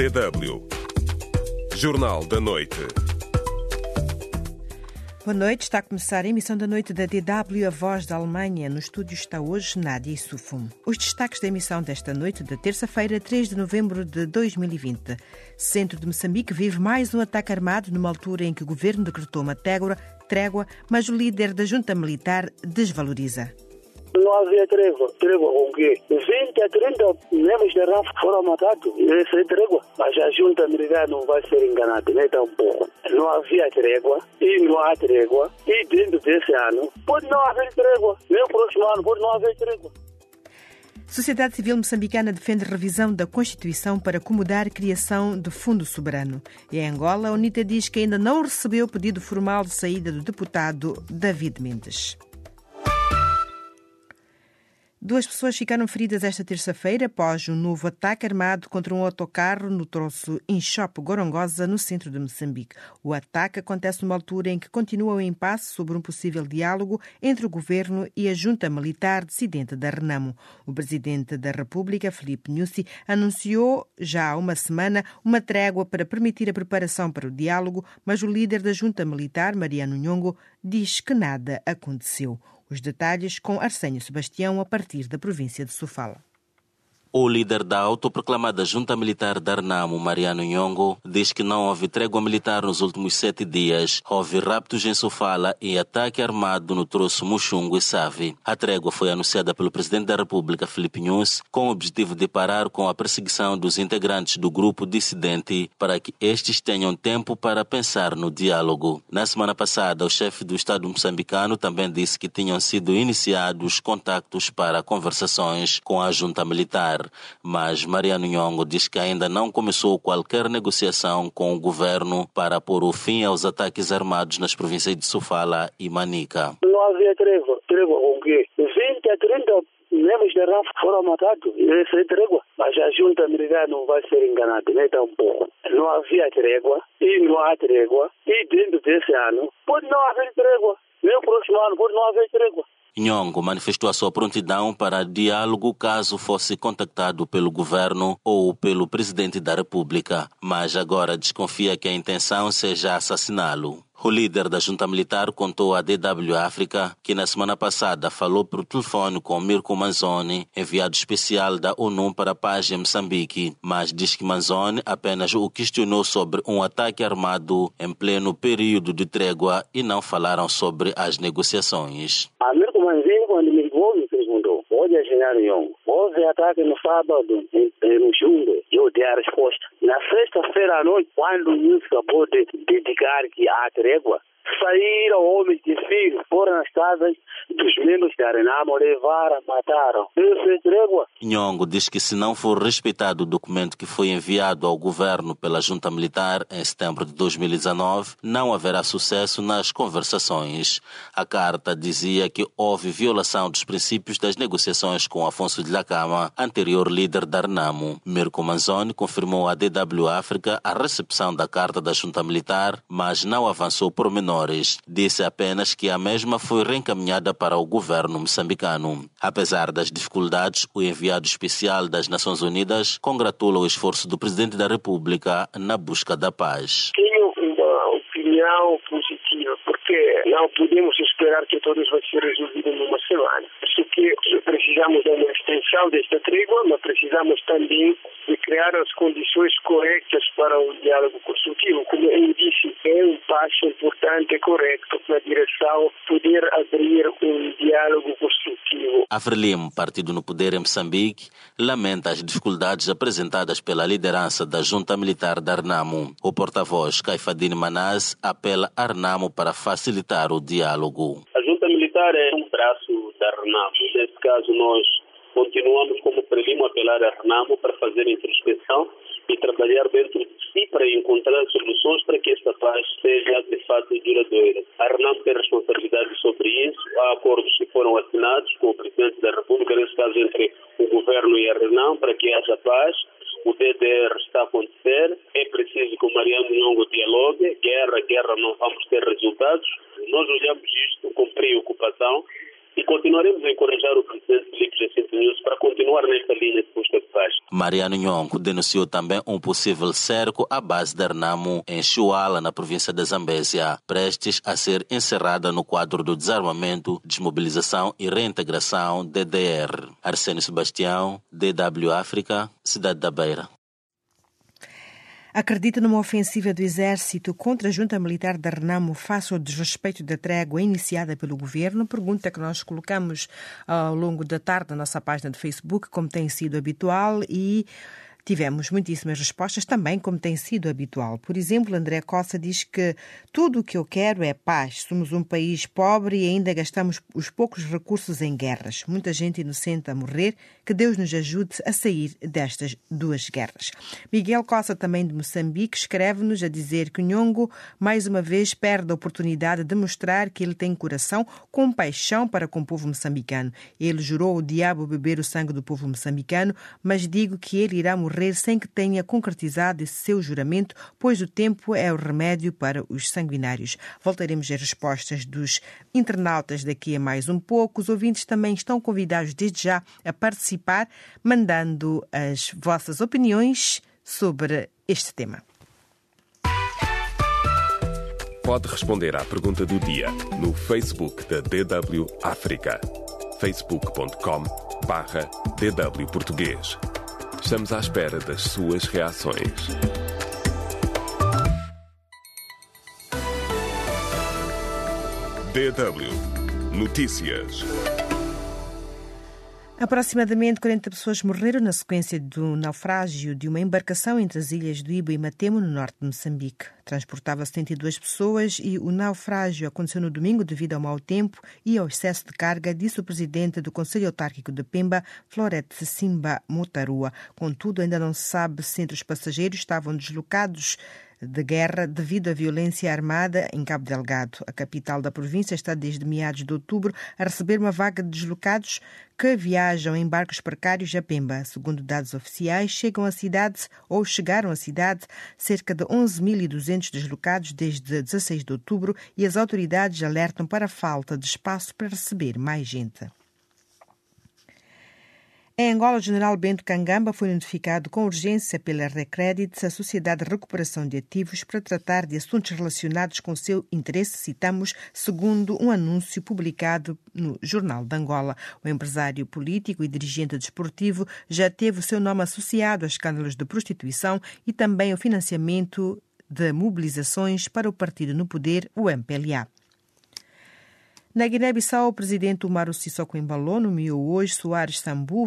DW Jornal da Noite. Boa noite, está a começar a emissão da noite da DW, a voz da Alemanha. No estúdio está hoje Nádia Sufum. Os destaques da emissão desta noite da terça-feira, 3 de novembro de 2020. Centro de Moçambique vive mais um ataque armado numa altura em que o governo decretou uma trégua, mas o líder da junta militar desvaloriza. Não havia trégua com quê? 20 a 30 membros da RAF foram matados. Essa é trégua. Mas a junta militar não vai ser enganada, nem tampouco. Não havia trégua e não há trégua. E dentro desse ano pode não haver trégua. Nem o próximo ano pode não haver trégua. Sociedade Civil Moçambicana defende revisão da Constituição para acomodar a criação de fundo soberano. E em Angola, a UNITA diz que ainda não recebeu o pedido formal de saída do deputado David Mendes. 2 pessoas ficaram feridas esta terça-feira após um novo ataque armado contra um autocarro no troço Inchope-Gorongosa, no centro de Moçambique. O ataque acontece numa altura em que continua o impasse sobre um possível diálogo entre o governo e a junta militar dissidente da Renamo. O presidente da República, Filipe Nyusi, anunciou já há uma semana uma trégua para permitir a preparação para o diálogo, mas o líder da junta militar, Mariano Nhongo, diz que nada aconteceu. Os detalhes com Arsenio Sebastião, a partir da província de Sofala. O líder da autoproclamada junta militar da Renamo, Mariano Nhongo, diz que não houve trégua militar nos últimos 7 dias. Houve raptos em Sofala e ataque armado no troço Muxungu e Save. A trégua foi anunciada pelo presidente da República, Filipe Nyusi, com o objetivo de parar com a perseguição dos integrantes do grupo dissidente para que estes tenham tempo para pensar no diálogo. Na semana passada, o chefe do Estado moçambicano também disse que tinham sido iniciados contactos para conversações com a junta militar. Mas Mariano Nhongo diz que ainda não começou qualquer negociação com o governo para pôr o fim aos ataques armados nas províncias de Sofala e Manica. Não havia trégua com quê? 20 a 30 membros da RAF foram matados. Essa é trégua. Mas a junta militar não vai ser enganada, nem tampouco. Não havia trégua e não há trégua. E dentro desse ano pode não haver trégua. Nem o próximo ano pode não haver trégua. Nhongo manifestou a sua prontidão para diálogo caso fosse contactado pelo governo ou pelo presidente da República, mas agora desconfia que a intenção seja assassiná-lo. O líder da junta militar contou à DW África que na semana passada falou por telefone com Mirko Manzoni, enviado especial da ONU para a Paz em Moçambique, mas diz que Manzoni apenas o questionou sobre um ataque armado em pleno período de trégua e não falaram sobre as negociações. A Mirko Manzoni, quando me ligou, me perguntou: "Olha, General Nhongo, houve ataque no sábado em Muxungu?" Eu dei a resposta. Na sexta-feira à noite, quando o Nyusi acabou de dedicar que há trégua, saíram homens de filho, foram nas casas dos membros da Renamo, levaram, mataram. Isso é trégua. Nhongo diz que se não for respeitado o documento que foi enviado ao governo pela junta militar em setembro de 2019, não haverá sucesso nas conversações. A carta dizia que houve violação dos princípios das negociações com Afonso de Lacama, anterior líder da Renamo. Mirko Manzoni confirmou à DW África a recepção da carta da junta militar, mas não avançou pormenores. Disse apenas que a mesma foi reencaminhada para o governo moçambicano. Apesar das dificuldades, o enviado especial das Nações Unidas congratula o esforço do presidente da República na busca da paz. Tenho uma opinião positiva, porque não podemos esperar que tudo vai ser resolvido numa semana. Isso que precisamos de uma extensão desta trégua, mas precisamos também de criar as condições corretas para um diálogo construtivo. Como eu disse, é um passo importante e correto na direção de poder abrir um diálogo construtivo. A Frelimo, partido no poder em Moçambique, lamenta as dificuldades apresentadas pela liderança da junta militar da Renamo. O porta-voz, Caifadine Manaz, apela a Renamo para facilitar o diálogo. A junta militar é um braço da Renamo. Neste caso, nós continuamos como Frelimo a apelar a Renamo para fazer introspecção e trabalhar dentro de si para encontrar soluções para que esta paz seja de fato duradoura. A Renamo tem responsabilidade sobre isso. Há acordos que foram assinados com o Presidente da República, nesse caso entre o Governo e a Renamo, para que haja paz. O DDR está a acontecer. É preciso que o Mariano Nhongo dialogue. Guerra não vamos ter resultados. Nós olhamos isto com preocupação e continuaremos a encorajar o Presidente Filipe Jacinto Nyusi para continuar nesta linha de busca de paz. Mariano Nhongo denunciou também um possível cerco à base de Renamo em Chuala, na província da Zambésia, prestes a ser encerrada no quadro do desarmamento, desmobilização e reintegração DDR. Arsénio Sebastião, DW África, Cidade da Beira. Acredita numa ofensiva do Exército contra a junta militar de Renamo face ao desrespeito da trégua iniciada pelo governo? Pergunta que nós colocamos ao longo da tarde na nossa página de Facebook, como tem sido habitual, e tivemos muitíssimas respostas também, como tem sido habitual. Por exemplo, André Costa diz que tudo o que eu quero é paz. Somos um país pobre e ainda gastamos os poucos recursos em guerras. Muita gente inocente a morrer. Que Deus nos ajude a sair destas duas guerras. Miguel Costa, também de Moçambique, escreve-nos a dizer que Nhongo, mais uma vez, perde a oportunidade de mostrar que ele tem coração, compaixão para com o povo moçambicano. Ele jurou ao diabo beber o sangue do povo moçambicano, mas digo que ele irá morrer sem que tenha concretizado esse seu juramento, pois o tempo é o remédio para os sanguinários. Voltaremos às respostas dos internautas daqui a mais um pouco. Os ouvintes também estão convidados desde já a participar, mandando as vossas opiniões sobre este tema. Pode responder à pergunta do dia no Facebook da DW África. facebook.com/DW Português. Estamos à espera das suas reações. DW Notícias. Aproximadamente 40 pessoas morreram na sequência do naufrágio de uma embarcação entre as ilhas do Ibo e Matemo, no norte de Moçambique. Transportava 72 pessoas e o naufrágio aconteceu no domingo devido ao mau tempo e ao excesso de carga, disse o presidente do Conselho Autárquico de Pemba, Florete Simba Motarua. Contudo, ainda não se sabe se entre os passageiros estavam deslocados de guerra devido à violência armada em Cabo Delgado. A capital da província está desde meados de outubro a receber uma vaga de deslocados que viajam em barcos precários a Pemba. Segundo dados oficiais, chegaram à cidade cerca de 11.200 deslocados desde 16 de outubro e as autoridades alertam para a falta de espaço para receber mais gente. Em Angola, o general Bento Kangamba foi notificado com urgência pela Recredit, a Sociedade de Recuperação de Ativos, para tratar de assuntos relacionados com o seu interesse, citamos, segundo um anúncio publicado no Jornal de Angola. O empresário político e dirigente desportivo já teve o seu nome associado a escândalos de prostituição e também ao financiamento de mobilizações para o partido no poder, o MPLA. Na Guiné-Bissau, o presidente Umaru Sissoko Embalo nomeou hoje Soares Sambu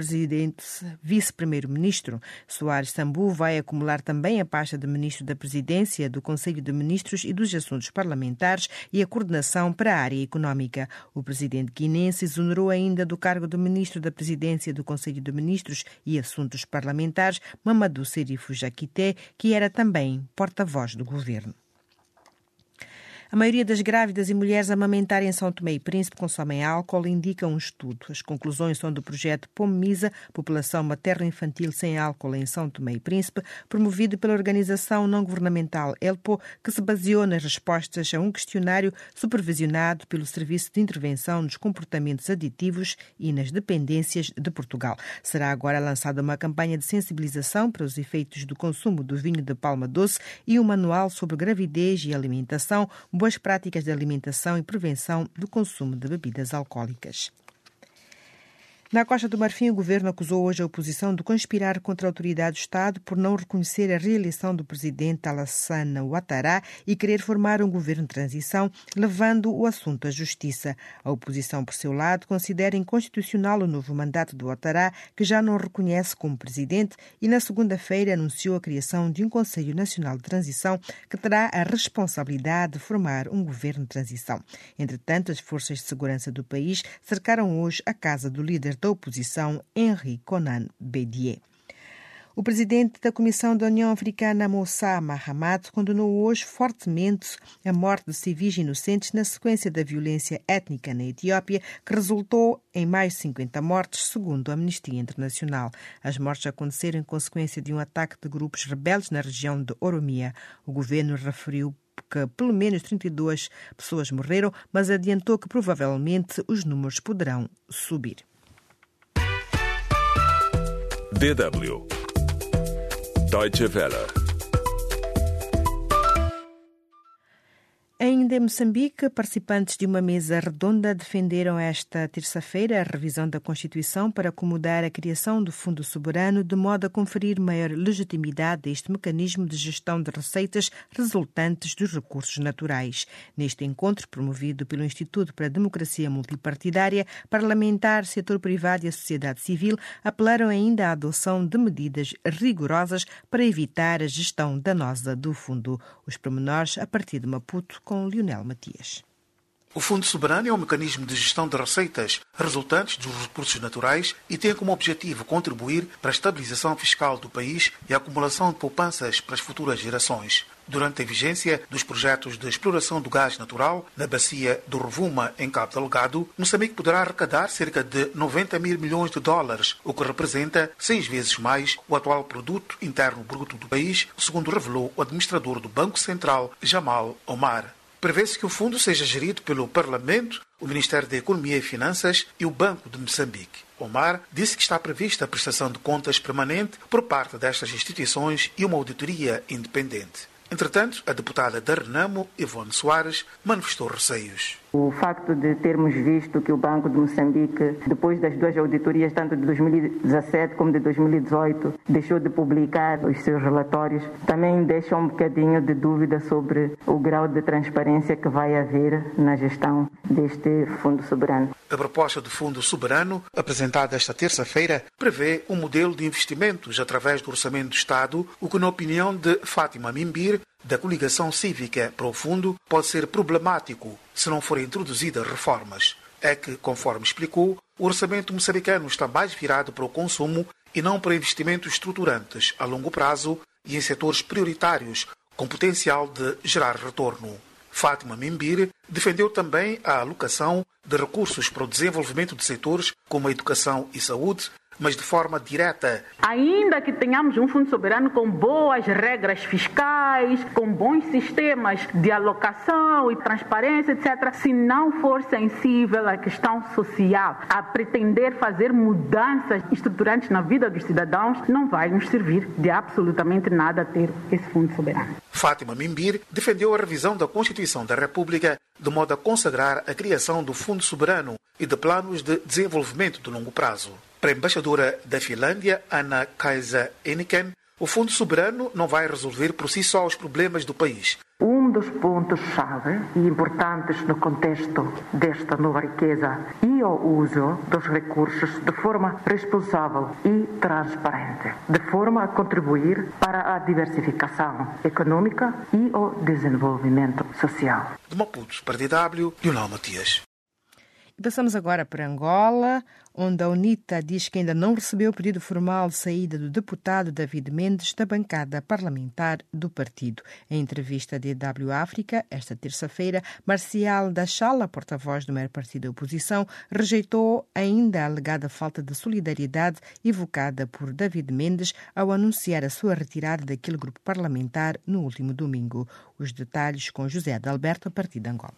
vice-primeiro-ministro. Soares Sambu vai acumular também a pasta de ministro da Presidência, do Conselho de Ministros e dos Assuntos Parlamentares e a coordenação para a área económica. O presidente guinense exonerou ainda do cargo de ministro da Presidência, do Conselho de Ministros e Assuntos Parlamentares Mamadou Serifo Jaquité, que era também porta-voz do governo. A maioria das grávidas e mulheres a amamentar em São Tomé e Príncipe consomem álcool, indica um estudo. As conclusões são do projeto POMMISA, População Materno-Infantil Sem Álcool em São Tomé e Príncipe, promovido pela organização não-governamental ELPO, que se baseou nas respostas a um questionário supervisionado pelo Serviço de Intervenção nos Comportamentos Aditivos e nas Dependências de Portugal. Será agora lançada uma campanha de sensibilização para os efeitos do consumo do vinho de palma doce e um manual sobre gravidez e alimentação, boas práticas de alimentação e prevenção do consumo de bebidas alcoólicas. Na Costa do Marfim, o governo acusou hoje a oposição de conspirar contra a autoridade do Estado por não reconhecer a reeleição do presidente Alassane Ouattara e querer formar um governo de transição, levando o assunto à justiça. A oposição, por seu lado, considera inconstitucional o novo mandato de Ouattara, que já não o reconhece como presidente, e na segunda-feira anunciou a criação de um Conselho Nacional de Transição que terá a responsabilidade de formar um governo de transição. Entretanto, as forças de segurança do país cercaram hoje a casa do líder da oposição, Henri Konan Bédié. O presidente da Comissão da União Africana, Moussa Mahamat, condenou hoje fortemente a morte de civis inocentes na sequência da violência étnica na Etiópia, que resultou em mais de 50 mortes, segundo a Amnistia Internacional. As mortes aconteceram em consequência de um ataque de grupos rebeldes na região de Oromia. O governo referiu que pelo menos 32 pessoas morreram, mas adiantou que provavelmente os números poderão subir. DW Deutsche Welle. Ainda em Moçambique, participantes de uma mesa redonda defenderam esta terça-feira a revisão da Constituição para acomodar a criação do Fundo Soberano de modo a conferir maior legitimidade a este mecanismo de gestão de receitas resultantes dos recursos naturais. Neste encontro, promovido pelo Instituto para a Democracia Multipartidária, parlamentares, setor privado e a sociedade civil apelaram ainda à adoção de medidas rigorosas para evitar a gestão danosa do fundo. Os pormenores a partir de Maputo, com Lionel Matias. O Fundo Soberano é um mecanismo de gestão de receitas resultantes dos recursos naturais e tem como objetivo contribuir para a estabilização fiscal do país e a acumulação de poupanças para as futuras gerações. Durante a vigência dos projetos de exploração do gás natural na bacia do Rovuma, em Cabo Delgado, Moçambique poderá arrecadar cerca de 90 mil milhões de dólares, o que representa 6 vezes mais o atual produto interno bruto do país, segundo revelou o administrador do Banco Central, Jamal Omar. Prevê-se que o fundo seja gerido pelo Parlamento, o Ministério da Economia e Finanças e o Banco de Moçambique. Omar disse que está prevista a prestação de contas permanente por parte destas instituições e uma auditoria independente. Entretanto, a deputada da Renamo, Ivone Soares, manifestou receios. O facto de termos visto que o Banco de Moçambique, depois das 2 auditorias, tanto de 2017 como de 2018, deixou de publicar os seus relatórios, também deixa um bocadinho de dúvida sobre o grau de transparência que vai haver na gestão deste Fundo Soberano. A proposta do Fundo Soberano, apresentada esta terça-feira, prevê um modelo de investimentos através do Orçamento do Estado, o que, na opinião de Fátima Mimbir, da coligação cívica para o fundo, pode ser problemático se não forem introduzidas reformas. É que, conforme explicou, o orçamento moçambicano está mais virado para o consumo e não para investimentos estruturantes a longo prazo e em setores prioritários com potencial de gerar retorno. Fátima Mimbir defendeu também a alocação de recursos para o desenvolvimento de setores como a educação e saúde, mas de forma direta. Ainda que tenhamos um fundo soberano com boas regras fiscais, com bons sistemas de alocação e transparência, etc., se não for sensível à questão social, a pretender fazer mudanças estruturantes na vida dos cidadãos, não vai nos servir de absolutamente nada ter esse fundo soberano. Fátima Mimbir defendeu a revisão da Constituição da República de modo a consagrar a criação do Fundo Soberano e de planos de desenvolvimento de longo prazo. Para a embaixadora da Finlândia, Anna-Kaisa Eniken, o Fundo Soberano não vai resolver por si só os problemas do país. Um dos pontos-chave e importantes no contexto desta nova riqueza e o uso dos recursos de forma responsável e transparente, de forma a contribuir para a diversificação econômica e o desenvolvimento social. De Maputo para a DW, Lionel Matias. Passamos agora para Angola, onde a UNITA diz que ainda não recebeu o pedido formal de saída do deputado David Mendes da bancada parlamentar do partido. Em entrevista à DW África, esta terça-feira, Marcial da Chala, porta-voz do maior partido da oposição, rejeitou ainda a alegada falta de solidariedade evocada por David Mendes ao anunciar a sua retirada daquele grupo parlamentar no último domingo. Os detalhes com José Adalberto, a partir de Angola.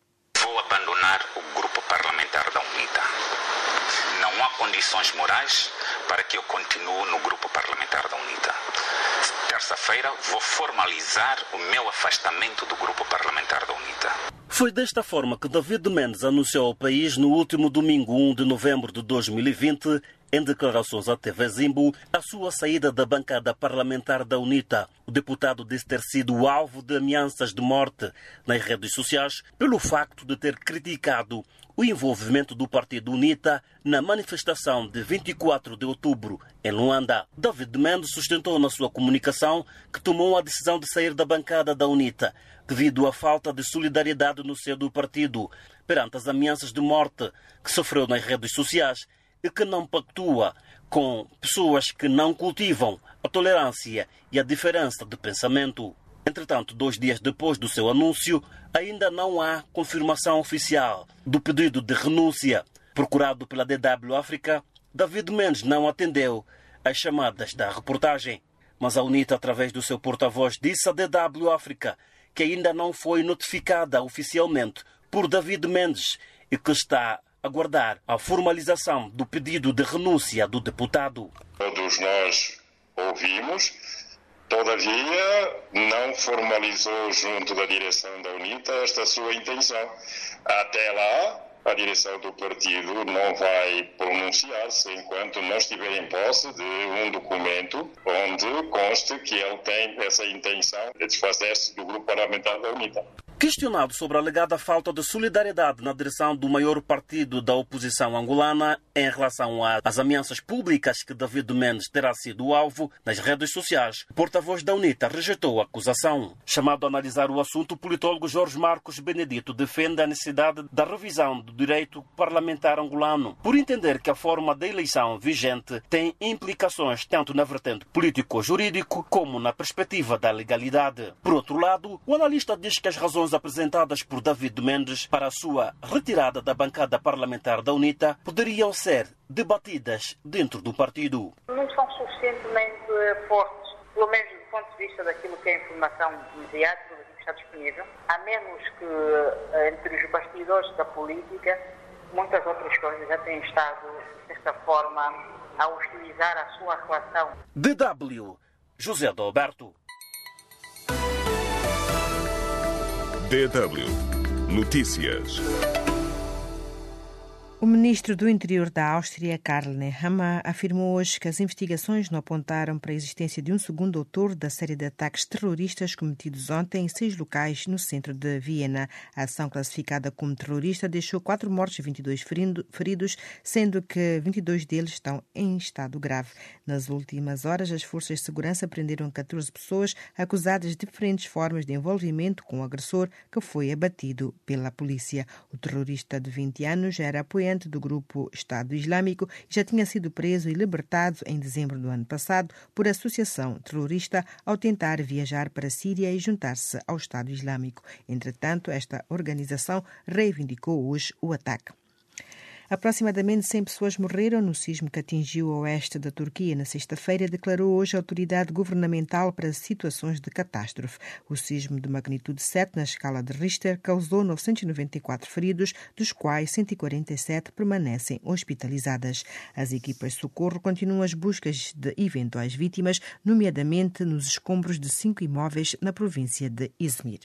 Condições morais para que eu continue no grupo parlamentar da UNITA. Terça-feira vou formalizar o meu afastamento do grupo parlamentar da UNITA. Foi desta forma que David Mendes anunciou ao país no último domingo 1 de novembro de 2020, em declarações à TV Zimbo, a sua saída da bancada parlamentar da UNITA. O deputado disse ter sido alvo de ameaças de morte nas redes sociais pelo facto de ter criticado o envolvimento do partido UNITA na manifestação de 24 de outubro em Luanda. David Mendes sustentou na sua comunicação que tomou a decisão de sair da bancada da UNITA devido à falta de solidariedade no seio do partido perante as ameaças de morte que sofreu nas redes sociais e que não pactua com pessoas que não cultivam a tolerância e a diferença de pensamento. Entretanto, 2 dias depois do seu anúncio, ainda não há confirmação oficial do pedido de renúncia. Procurado pela DW África, David Mendes não atendeu às chamadas da reportagem. Mas a UNITA, através do seu porta-voz, disse à DW África que ainda não foi notificada oficialmente por David Mendes e que está aguardar a formalização do pedido de renúncia do deputado. Todos nós ouvimos, todavia não formalizou junto da direção da UNITA esta sua intenção. Até lá, a direção do partido não vai pronunciar-se enquanto não estiver em posse de um documento onde conste que ele tem essa intenção de desfazer-se do grupo parlamentar da UNITA. Questionado sobre a alegada falta de solidariedade na direção do maior partido da oposição angolana em relação às ameaças públicas que David Mendes terá sido o alvo nas redes sociais, o porta-voz da UNITA rejeitou a acusação. Chamado a analisar o assunto, o politólogo Jorge Marcos Benedito defende a necessidade da revisão do direito parlamentar angolano, por entender que a forma da eleição vigente tem implicações tanto na vertente político-jurídico como na perspectiva da legalidade. Por outro lado, o analista diz que as razões apresentadas por David Mendes para a sua retirada da bancada parlamentar da UNITA poderiam ser debatidas dentro do partido. Não são suficientemente fortes, pelo menos do ponto de vista daquilo que é a informação mediática que está disponível, a menos que entre os bastidores da política muitas outras coisas já têm estado, desta forma, a hostilizar a sua relação. DW, José Adalberto. DW Notícias. O ministro do Interior da Áustria, Karl Nehammer, afirmou hoje que as investigações não apontaram para a existência de um segundo autor da série de ataques terroristas cometidos ontem em 6 locais no centro de Viena. A ação classificada como terrorista deixou 4 mortos e 22 feridos, sendo que 22 deles estão em estado grave. Nas últimas horas, as forças de segurança prenderam 14 pessoas acusadas de diferentes formas de envolvimento com o agressor que foi abatido pela polícia. O terrorista de 20 anos era apoiante do grupo Estado Islâmico e já tinha sido preso e libertado em dezembro do ano passado por associação terrorista ao tentar viajar para a Síria e juntar-se ao Estado Islâmico. Entretanto, esta organização reivindicou hoje o ataque. Aproximadamente 100 pessoas morreram no sismo que atingiu o oeste da Turquia na sexta-feira, declarou hoje a autoridade governamental para situações de catástrofe. O sismo de magnitude 7 na escala de Richter causou 994 feridos, dos quais 147 permanecem hospitalizadas. As equipas de socorro continuam as buscas de eventuais vítimas, nomeadamente nos escombros de 5 imóveis na província de Izmir.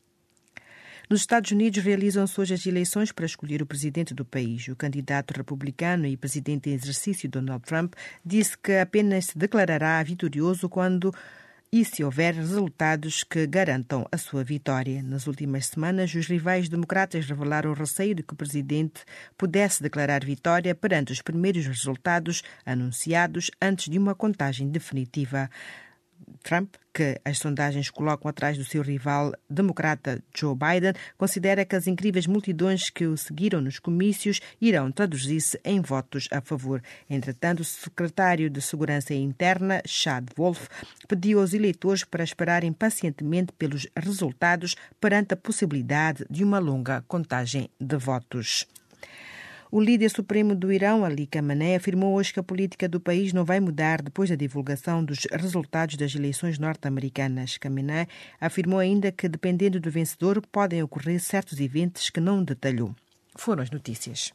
Nos Estados Unidos realizam-se hoje as eleições para escolher o presidente do país. O candidato republicano e presidente em exercício Donald Trump disse que apenas se declarará vitorioso quando e se houver resultados que garantam a sua vitória. Nas últimas semanas, os rivais democratas revelaram o receio de que o presidente pudesse declarar vitória perante os primeiros resultados anunciados antes de uma contagem definitiva. Trump, que as sondagens colocam atrás do seu rival democrata Joe Biden, considera que as incríveis multidões que o seguiram nos comícios irão traduzir-se em votos a favor. Entretanto, o secretário de Segurança Interna, Chad Wolf, pediu aos eleitores para esperarem pacientemente pelos resultados perante a possibilidade de uma longa contagem de votos. O líder supremo do Irão, Ali Khamenei, afirmou hoje que a política do país não vai mudar depois da divulgação dos resultados das eleições norte-americanas. Khamenei afirmou ainda que, dependendo do vencedor, podem ocorrer certos eventos que não detalhou. Foram as notícias.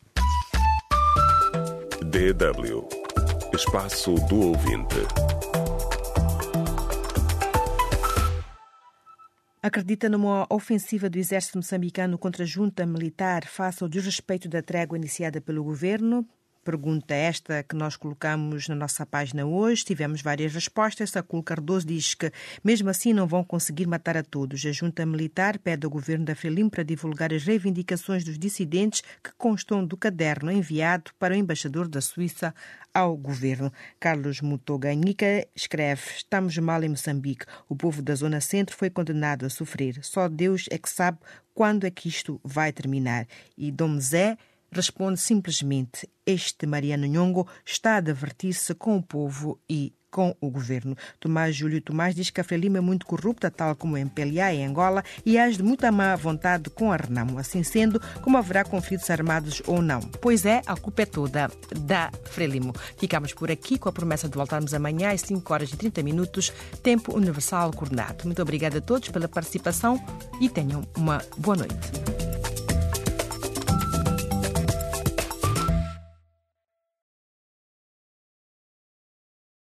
DW Espaço do Ouvinte. Acredita numa ofensiva do exército moçambicano contra a junta militar face ao desrespeito da trégua iniciada pelo governo? Pergunta esta que nós colocamos na nossa página hoje. Tivemos várias respostas. Sacul Cardoso diz que, mesmo assim, não vão conseguir matar a todos. A junta militar pede ao governo da Frelimo para divulgar as reivindicações dos dissidentes que constam do caderno enviado para o embaixador da Suíça ao governo. Carlos Mutoganhica escreve: estamos mal em Moçambique. O povo da Zona Centro foi condenado a sofrer. Só Deus é que sabe quando é que isto vai terminar. E Dom Zé responde simplesmente: este Mariano Nhongo está a divertir-se com o povo e com o governo. Tomás Júlio Tomás diz que a Frelimo é muito corrupta, tal como o MPLA em Angola, e age de muita má vontade com a Renamo. Assim sendo, como haverá conflitos armados ou não? Pois é, a culpa é toda da Frelimo. Ficamos por aqui com a promessa de voltarmos amanhã às 5h30, tempo universal coordenado. Muito obrigada a todos pela participação e tenham uma boa noite.